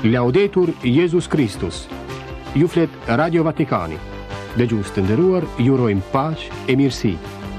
Laudetur Jesus Christus. Ju flet Radio Vatikani. Dëgjues të nderuar, ju urojmë paqë e mirësi.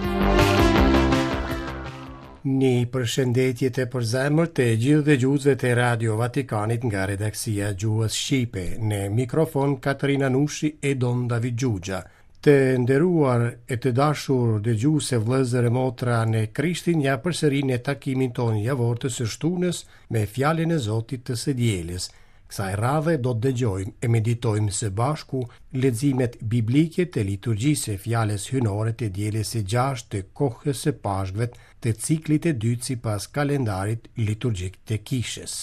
Një përshëndetje të përzemërt të gjithë dëgjuesve të Radio Vatikanit nga redaksia Gjuhës Shqipe. Në mikrofon Katarina Nushi e Don David Gjugja. Të nderuar e të dashur dëgjuese, vëllezër e motra në Krishtin, ja përsëri në takimin tonë javor të së shtunës me fjalën e Zotit të së dielës. Kësaj radhe do të dëgjojmë e meditojmë së bashku leximet biblike të liturgjisë së fjalës hynore të dielës së 6 të kohës së Pashkëve të ciklit të dytë sipas kalendarit liturgjik të Kishës.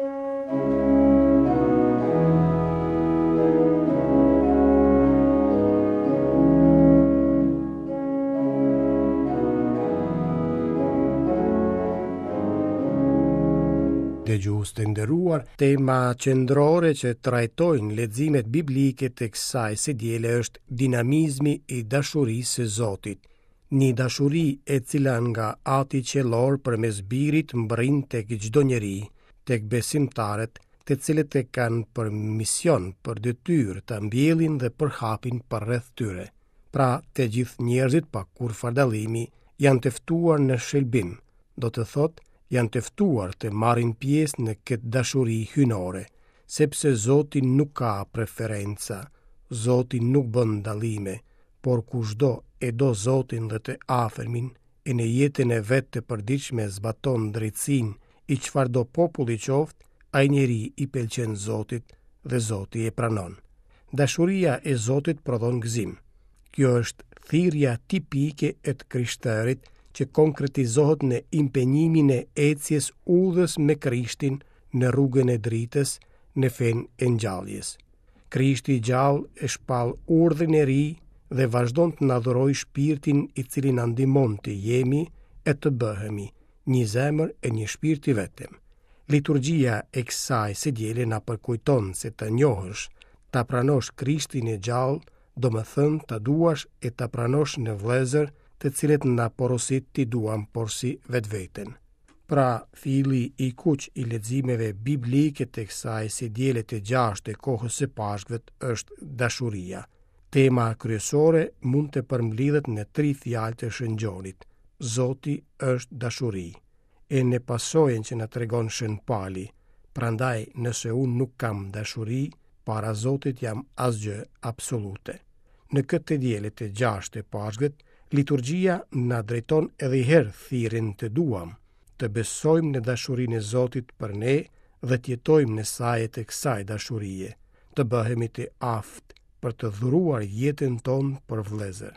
Dëgjues të nderuar, tema qendrore që trajtojnë leximet biblike të kësaj së diele është dinamizmi i dashurisë së Zotit. Një dashuri e cila nga ati qellor përmes birit mbërrin tek çdo njeri, tek besimtarët, të cilët e kanë për mision, për detyrë të mbjellin dhe përhapin përreth tyre. Pra, të gjithë njerëzit pa kurrë dallimi janë të ftuar në shëlbim, do të thotë janë të ftuar të marrin pjesë në këtë dashuri hynore, sepse Zoti nuk ka preferenca, Zoti nuk bën dallime, por kushdo e do Zotin dhe të afërmin, e në jetën e vetë të përditshme zbaton drejtsinë i çfarëdo populli qoftë, ai njeri i pëlqen Zotit dhe Zoti e pranon. Dashuria e Zotit prodhon gëzim. Kjo është thirrja tipike e të krishterit, që konkretizohet në impenjimin e ecjes udhës me Krishtin në rrugën e dritës, në fen e ngjalljes. Krishti i gjallë e shpall urdhrin e ri dhe vazhdon të na dhurojë shpirtin i cili na ndihmon të jemi e të bëhemi një zemër e një shpirt i vetëm. Liturgjia e kësaj së diele na përkujton se të njohësh, ta pranosh Krishtin e gjallë, do më thënë ta duash e ta pranosh në vëllezër të cilët na porosit t'i duam por si vetveten. Pra, fili i kuq i leximeve biblike të kësaj së diele të 6 të kohës së Pashkëve është dashuria. Tema kryesore mund të përmbledhet në 3 fjalë të Shëngjonit. Zoti është dashuri. E në pasojën që na tregon Shën Pali, prandaj nëse unë nuk kam dashuri, para Zotit jam asgjë absolute. Në këtë diele të 6 të Pashkëve, liturgjia na drejton edhe herë thirrjen të duam, të besojmë në dashurinë e Zotit për ne dhe të jetojmë në sajet e kësaj dashurie, të bëhemi të aftë për të dhuruar jetën tonë për vëllezër.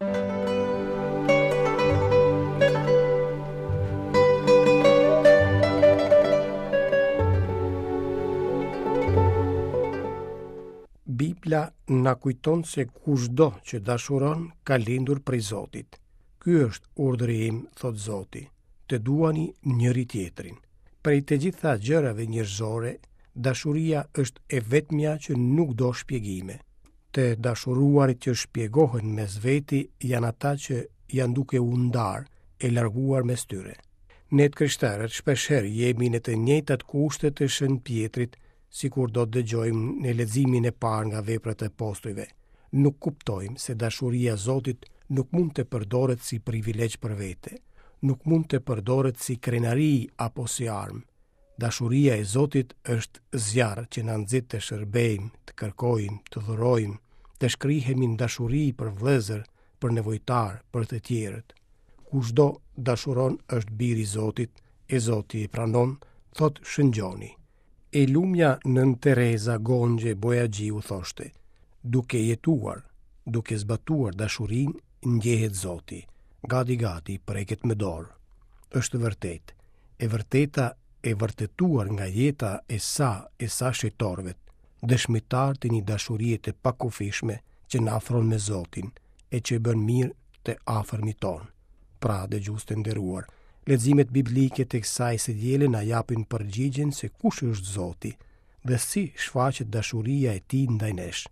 Bibla na kujton se kushdo që dashuron ka lindur prej Zotit. Ky është urdhri im, thot Zoti, të duani njëri tjetrin. Prej të gjitha gjërave njerëzore, dashuria është e vetmja që nuk do shpjegime. Të dashuruarit që shpjegohen mes veti janë ata që janë duke u ndarë e larguar mes tyre. Ne të krishterët shpeshherë jemi në të njëjtat kushte të Shën Pjetrit, sikur do të dëgjojmë në leximin e parë nga Veprat e Apostujve. Nuk kuptojmë se dashuria e Zotit nuk mund të përdoret si privilegj për vete, nuk mund të përdoret si krenari apo si armë. Dashuria e Zotit është zjarr që na nxit të shërbejmë, të kërkojmë, të dhurojmë, të shkrihemi në dashuri për vëllezër, për nevojtar, për të tjerët. Kushdo dashuron është biri i Zotit, e Zoti e pranon, thot Shëngjoni. E lumja Nën Tereza Gonxhe Bojaxhiu thoshte: duke jetuar, duke zbatuar dashurinë, ndjehet Zoti. Gati preket me dorë. Është vërtet. E vërteta e vërtetuar nga jeta e sa shetorëve, dëshmitar të një dashurie të pakufishme që na afron me Zotin e që bën mirë të afërmit ton. Pra, dëgjues të nderuar, leximet biblike të kësaj së diele na japin përgjigjen se kush është Zoti dhe si shfaqet dashuria e Tij ndaj nesh.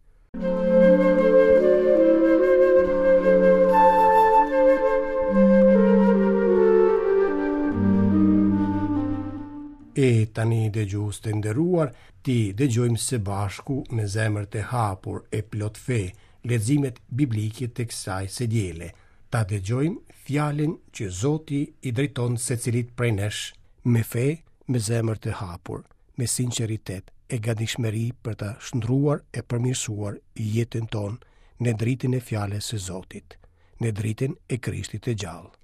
E tani dëgjues të nderuar, ti dëgjojmë së bashku me zemër të hapur e plot fe leximet biblike të kësaj së diele. Ta dëgjojmë fjalën që Zoti i drejton secilit prej nesh me fe, me zemër të hapur, me sinqeritet e gatishmëri për ta shndruar e përmirësuar jetën tonë në dritën e fjalës së Zotit, në dritën e Krishtit të gjallë.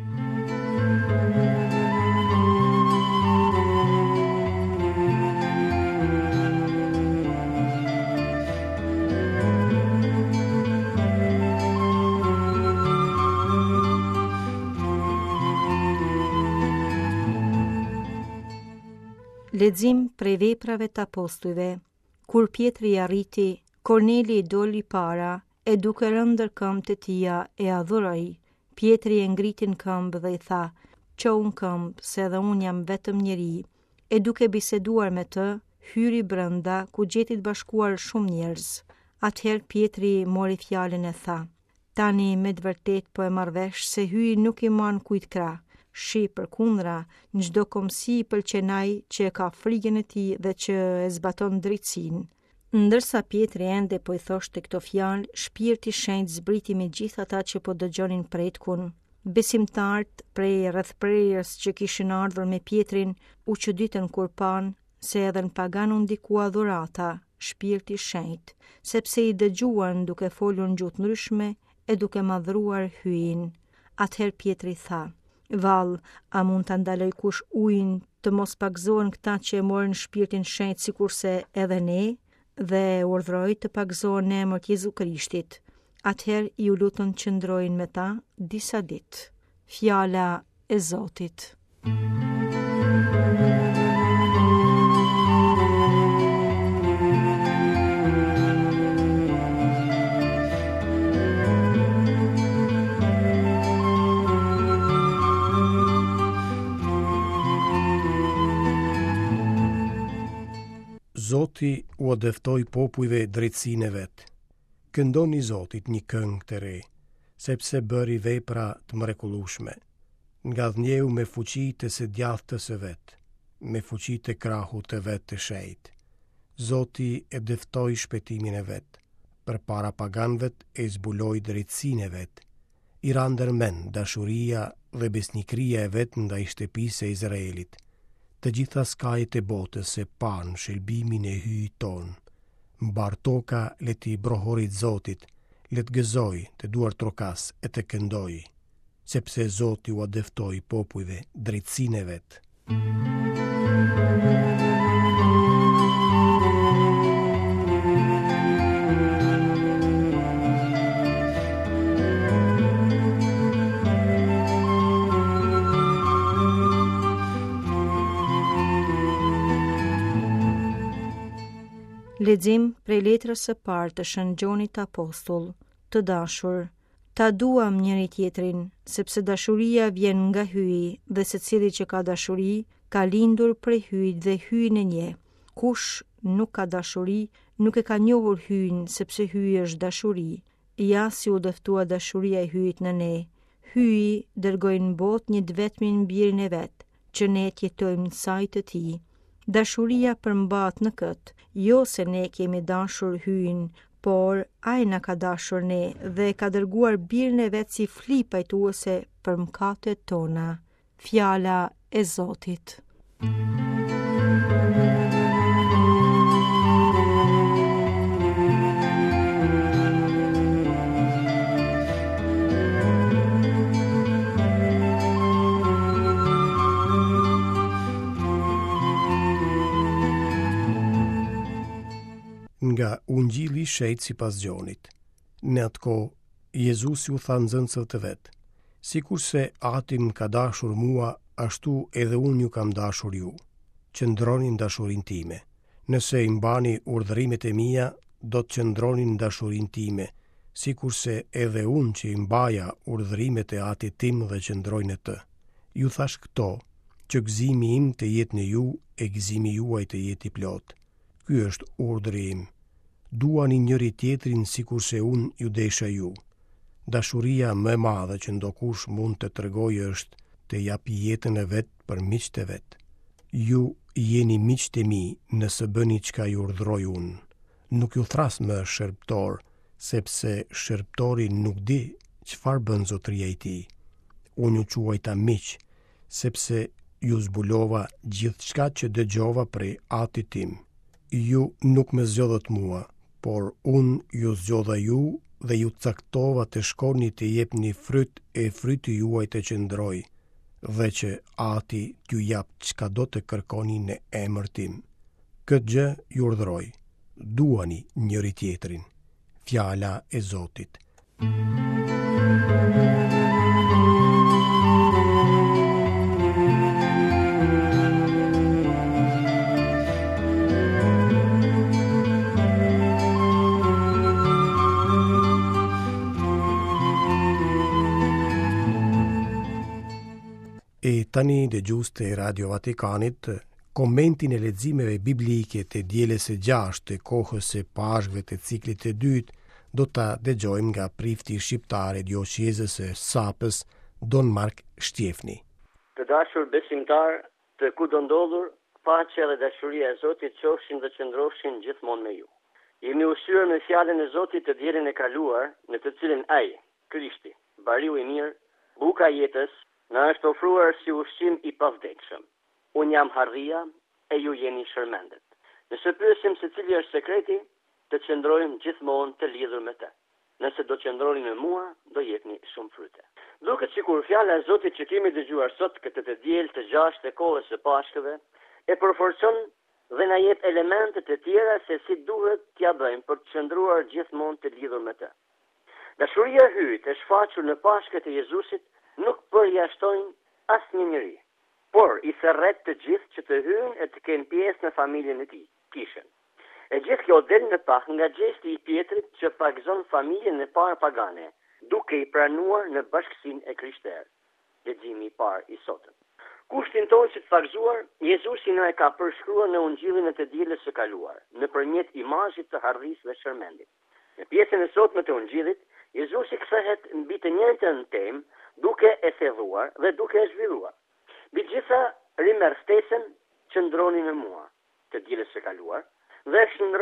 Lexim prej Veprave të Apostujve. Kur Pietri arriti, Korneli i doli para e duke rënë ndër këmbët e tija e adhuroi. Pietri e ngriti në këmbë dhe i tha: "Ço në këmbë, se edhe unë jam vetëm njeri." E duke biseduar me të, hyri brenda ku gjeti të bashkuar shumë njerëz. Atëherë Pietri mori fjalën e tha: "Tani me të vërtet po e marr vesh se hyi nuk i man kujt krah. Shi përkundra, në çdo komsi i pëlqen ai që e ka frikën e tij dhe që e zbaton drejtsinë." Ndërsa Pietri ende po i thoshte këto fjalë, Shpirti i Shenjtë zbriti me gjithë ata që po dëgjonin pretkun. Besimtarët prej rrethprerjes që kishin ardhur me Pietrin u çuditën kur pan se edhe në pagan u ndikua dhurata, Shpirti i Shenjtë, sepse i dëgjuan duke folur në gjuhë ndryshme e duke madhruar hyin. Atëherë Pietri tha: "Vallë, a mund ta ndaloj kush ujin të mos pagzohen këta që e morën Shpirtin Shenjtë sikurse edhe ne?" Dhe urdhroi të pagzohen në emër të Jezu Krishtit. Atëherë i u lutën që ndrojnë me ta disa ditë. Fjala e Zotit. Zoti u dëftoi popujve drejtsinë e vet. Këndoni Zotit një këngë të re, sepse bëri vepra të mrekullueshme. Ngadhnjeu me fuqi të së djathtës së vet, me fuqi të krahut të vet të shejt. Zoti e dëftoi shpëtimin e vet, përpara paganëvet e zbuloi drejtsinë e vet. I ra ndërmend dashuria dhe besnikëria e vet ndaj shtëpisë së Izraelit. Të gjitha skajet e botës e pan shëlbimin e hyjit ton. Mbar toka le t'i brohorit Zotit, le t'gëzoj të duar trokas e të këndoj, sepse Zoti u dëftoi popujve drejtsinë e vet. Lexim prej letrës së parë të Shën Gjonit Apostull. Të dashur, ta duam njëri tjetrin, sepse dashuria vjen nga hyi dhe secili që ka dashuri ka lindur prej hyjit dhe hyin e njeh. Kush nuk ka dashuri, nuk e ka njohur hyin, sepse hyi është dashuri. Ja si u dëftua dashuria e hyjit në ne. Hyi dërgoi në botë një të vetmin birin e vet, që ne t'jetojmë në saj të tij. Dashuria përmbahet në këtë, jo se ne kemi dashur hyin, por ai na ka dashur ne dhe ka dërguar birin e vet si fli pajtuese për mëkatet tona. Fjala e Zotit. Nga Ungjilli i Shejtë sipas Gjonit. Në atë kohë, Jezusi u tha nxënësve të vet: "Sikurse Ati më ka dashur mua, ashtu edhe unë ju kam dashur ju. Qëndroni në dashurinë time. Nëse i mbani urdhrimet e mia, do të qëndroni në dashurinë time, sikurse edhe unë që i mbaja urdhrimet e Atit tim dhe qëndroj në të. Ju thash këto, që gëzimi im të jetë në ju e gëzimi juaj të jetë i plot. Ky është urdhri im. Duani njëri tjetrin sikurse unë ju desha ju. Dashuria më e madhe që ndokush mund të tregojë është të japi jetën e vet për miqtë e vet. Ju jeni miqtë e mi nëse bëni çka ju urdhroj unë. Nuk ju thras më shërbëtor, sepse shërbëtori nuk di çfarë bën zotëria e tij. Unë ju quajta miq, sepse ju zbulova gjithçka që dëgjova prej Atit tim. Ju nuk më zgjodhët mua, por unë ju zgjodha ju dhe ju caktova të shkoni të jepni fryt e fryti juaj të qëndroj, dhe që Ati t'ju jap çka do të kërkoni në emër tim. Këtë gjë ju urdhroj, duani njëri tjetrin. Fjala e Zotit. E tani dëgjues të Radio Vatikanit, komentin e leximeve biblike të dielës së 6 të kohës së Pashkëve të ciklit të dytë do ta dëgjojmë nga prifti shqiptar i diocezës së Sapës, Don Mark Shtjefni. Të dashur besimtar, të kudo ndodhur, paqja dhe dashuria e Zotit qofshin dhe qëndroshin gjithmonë me ju. Jemi ushqyer me fjalën e Zotit të dielën e kaluar, në të cilën ai, Krishti, bariu i mirë, buka e jetës, na është ofruar si ushqim i pavdekshëm. Unë jam harria e ju jeni shërmendet. Nëse pyesim se cili është sekreti, të qëndrojmë gjithmonë të lidhur me të. Nëse do qëndroni në mua, do jepni shumë fryte. Duket sikur fjala e Zotit që kemi dëgjuar sot këtë të diel të 6 të kohës së Pashkëve e përforcon dhe na jep elemente të tjera se si duhet t'ja bëjmë për të qëndruar gjithmonë të lidhur me të. Dashuria e hyjt e shfaqur në Pashkët e Jezusit nuk përjashtojnë asnjë njeri, por i thërret të gjithë që të hyjnë e të kenë pjesë në familjen e tij, kishën. E gjithë kjo del në pak nga gjesti i Pjetrit që pagëzon familjen e parë pagane, duke i pranuar në bashkësinë e krishterë. Leximi i parë i sotëm. Kushtin tonë që të fagzuar, Jezusi na e ka përshkruar në Ungjillin e të dielës së kaluar, nëpërmjet imazhit të harrisë dhe shërmendit. Në pjesën e sotme të Ungjillit, Jezusi kthehet mbi të njëjtën temë, duke e thedhuar dhe duke e zhvilluar. Mbi gjitha rimerstesen qëndroni në mua, të dielës së kaluar, dhe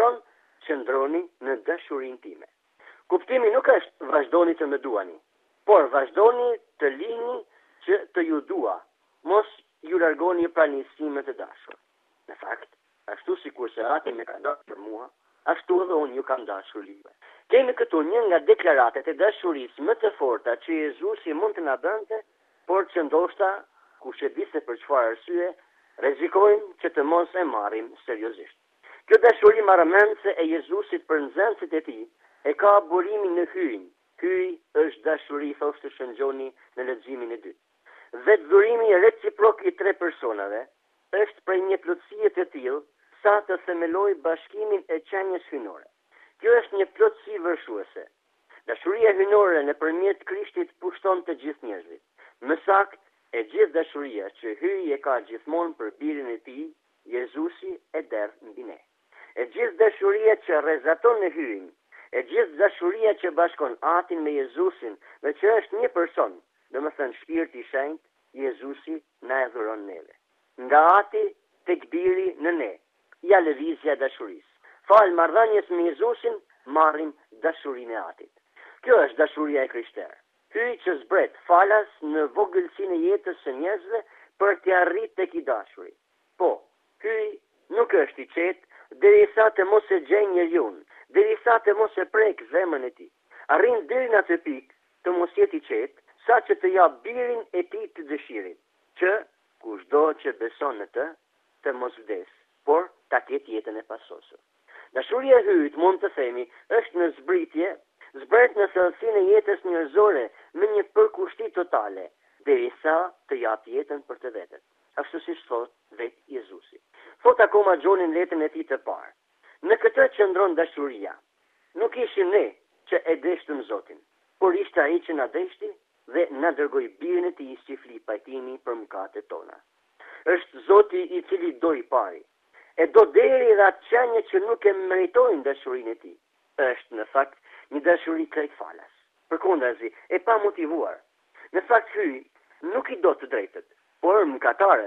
qëndroni në dashurinë time. Kuptimi nuk është vazhdoni të më duani, por vazhdoni të lini që të ju dua, mos ju largoni pra nisime të dashur. Në fakt, ashtu sikur se Ati më ka dashur mua, ashtu edhe unë ju kam dashur juve. Kemi këtu një nga deklaratet e dashurisë më të forta që Jezusi mund të na bënte, por që ndoshta, kush e di se për çfarë arsye, rrezikojmë që të mos e marrim seriozisht. Kjo dashuri marrëmendse e Jezusit për nxënësit e tij e ka burimin në hyn. Hyj është dashuri, thoshte Shëngjoni në leximin e dytë. Vetë dhurimi reciprok i tre personave është prej një plotësie të tillë sa të themeloj bashkimin e qenjes hynore. Kjo është një plotësi vërshuese. Dashuria hynore nëpërmjet Krishtit pushton të gjithë njerëzit. Më saktë, e gjithë dashuria që hyj e ka gjithmonë për birin e tij, Jezusi e derë mbi ne. E gjithë dashuria që rrezaton në hyn, e gjithë dashuria që bashkon Atin me Jezusin dhe që është një person, domethënë Shpirti i Shenjtë, Jezusi na e dhuron neve. Nga Ati tek biri në ne, ja lëvizja e dashurisë. Fal marrëdhënies me Jezusin, marrim dashurinë e Atit. Kjo është dashuria e krishterë. Hyj që zbret falas në vogëlsinë e jetës së njerëzve për t'i arritë tek i dashuri. Po, hyj nuk është i qetë derisa të mos e gjejë njeriun, derisa të mos e prek zemrën e tij. Arrin deri në atë pikë të mos jetë i qetë, sa që të jap birin e tij të dëshirit, që kushdo që beson në të mos vdes, por ta ketë jetën e pasosur. Dashuria e hyjt, mund të themi, është në zbritje, zbret në thellësinë e jetës njerëzore me një përkushti totale, derisa të jap jetën për të vetët. Ashtu siç thot vetë Jezusi. Thot akoma Gjoni në letrën e tij të parë. Në këtë qëndron dashuria. Nuk ishim ne që e deshtëm Zotin, por ishte ai që na deshti dhe na dërgoi birin e tij si fli pajtimi për mëkatet tona. Është Zoti i cili do i pari. E do deri dhe atë qenje që nuk e meritojnë dashurinë e tij. Është në fakt një dashuri krejt falas. Përkundazi, e pa motivuar. Në fakt hyj nuk i do të drejtët, por mëkatarët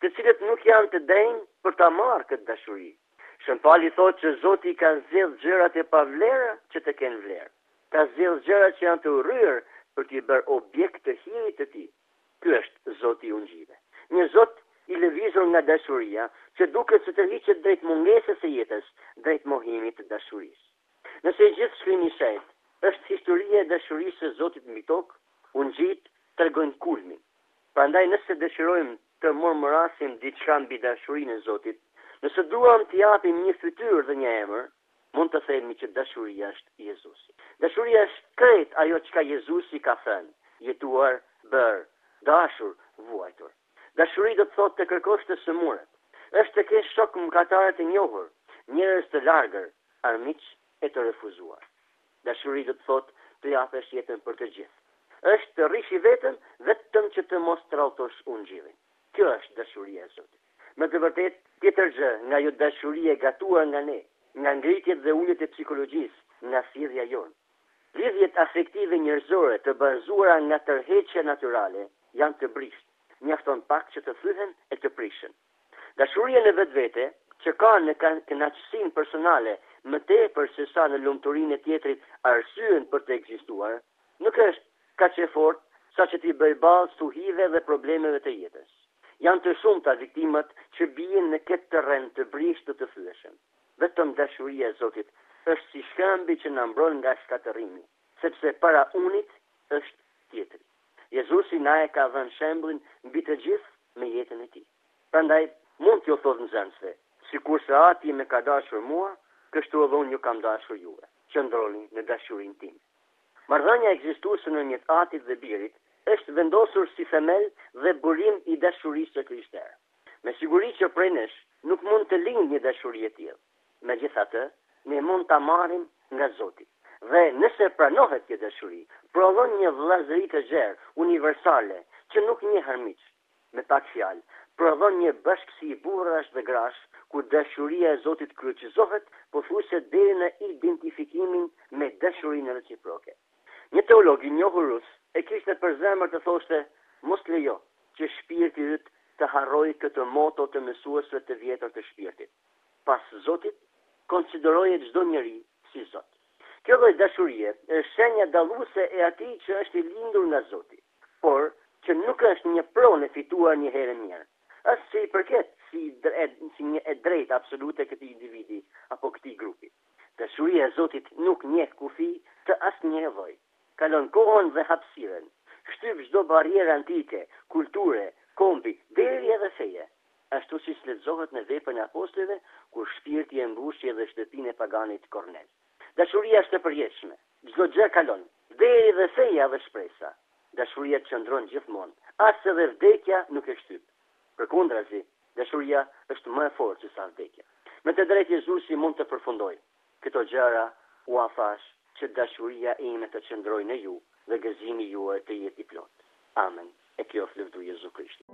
të cilët nuk janë të denjë për ta marrë këtë dashuri. Shën Pauli thotë që Zoti ka zgjedhë gjërat e pavlera që të kenë vlerë. Ka zgjedhë gjërat që janë të urryer për t'i bërë objekt të hirit të tij. Ky është Zoti i ungjive. Një Zot i lëvizur nga dashuria, që duket se tërhiqet drejt mungesës së jetës, drejt mohimit të dashurisë. Nëse gjithë shkrimi i shenjtë është historia e dashurisë së Zotit mbi tokë, ungjit tregojnë kulmin. Prandaj nëse dëshirojmë të murmurasim diçka mbi dashurinë e Zotit, nëse duam të japim një fytyrë dhe një emër, mund të themi që dashuria është Jezusi. Dashuria është krejt ajo çka Jezusi ka thënë: jetuar, bër, dashur, vuajtur. Dashuri do të thotë të kërkosh të sëmurët, është të kesh shok mëkatarë të njohur, njerëz të largër, armiq e të refuzuar. Dashuri do të thotë të japësh jetën për të gjithë. Është të rrish i veten vetëm që të mos tradhtosh ungjillin. Kjo është dashuria e Zotit. Me të vërtetë, tjetër gjë nga ajo dashuri e gatuar nga ne, nga ngritjet dhe uljet e psikologjisë, nga thirrja jonë. Lidhjet afektive njerëzore të bazuara nga tërheqja natyrale janë të brisht. Mjafton pak që të thyhen e të prishen. Dashuria në vetvete, që ka në kënaqësinë personale më tepër se sa në lumturinë e tjetrit arsyen për të ekzistuar, nuk është kaq e fortë sa që t'i bëj ballë stuhive dhe problemeve të jetës. Janë të shumta viktimat që bien në këtë terren të brishtë të thyeshëm. Vetëm dashuria e Zotit është si shkëmbi që na mbron nga shkatërrimi, sepse para unit është tjetri. Jezusi na e ka dhënë shembullin mbi të gjithë me jetën e tij. Prandaj mund t'ju thotë nxënësve, sikurse Ati më ka dashur mua, kështu edhe unë ju kam dashur juve. Qëndroni në dashurinë time. Marrëdhënia ekzistuese ndërmjet Atit dhe Birit është vendosur si themel dhe burim i dashurisë së krishterë. Me siguri që prej nesh nuk mund të lindë një dashuri e tillë. Megjithatë, ne mund ta marrim nga Zoti. Dhe nëse pranohet kjo dashuri, prodhon një vëllazëri të gjerë, universale, që nuk njeh armiq. Me pak fjalë, prodhon një bashkësi burrash dhe grash, ku dashuria e Zotit kryqëzohet, pothuajse deri në identifikimin me dashurinë reciproke. Një teolog i njohur rus e kishte për zemër të thoshte: mos lejo që shpirti yt të harrojë këtë moto të mësuesve të vjetër të shpirtit. Pas Zotit, konsideroje çdo njeri si Zot. Kjo lloj dashurie është shenja dalluese e atij që është i lindur nga Zoti, por që nuk është një pronë e fituar një herë mirë. Është se i përket si një e drejtë absolute këtij individi apo këtij grupi. Dashuria e Zotit nuk njeh kufi të asnjë lloji. Kalon kohën dhe hapësirën, shtyp çdo barrierë antike, kulture, kombi, deri edhe feje. Ashtu siç lexohet në Veprën e Apostujve, kur shpirti e mbushi edhe shtëpinë e paganit Kornel. Dashuria është e përjetshme. Çdo gjë kalon, deri dhe feja dhe shpresa. Dashuria qëndron gjithmonë, as edhe vdekja nuk e shtyp. Përkundrazi, dashuria është më e fortë se sa vdekja. Me të drejtë Jezusi mund të përfundojë: këto gjëra u thash që dashuria ime të qëndrojë në ju dhe gëzimi juaj të jetë i plot. Amen. E kjo flavdu Jezu Krishti.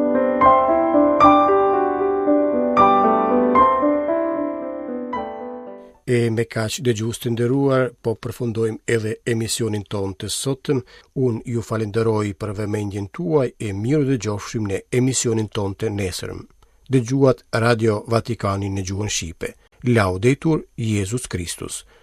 E me kaq dëgjues të nderuar, po përfundojmë edhe emisionin tonë të sotëm. Unë ju falenderoj për vëmendjen tuaj e mirë dëgjofshim në emisionin tonë të nesërm. Dëgjuat Radio Vatikani në gjuhën shqipe. Laudetur Jesus Christus.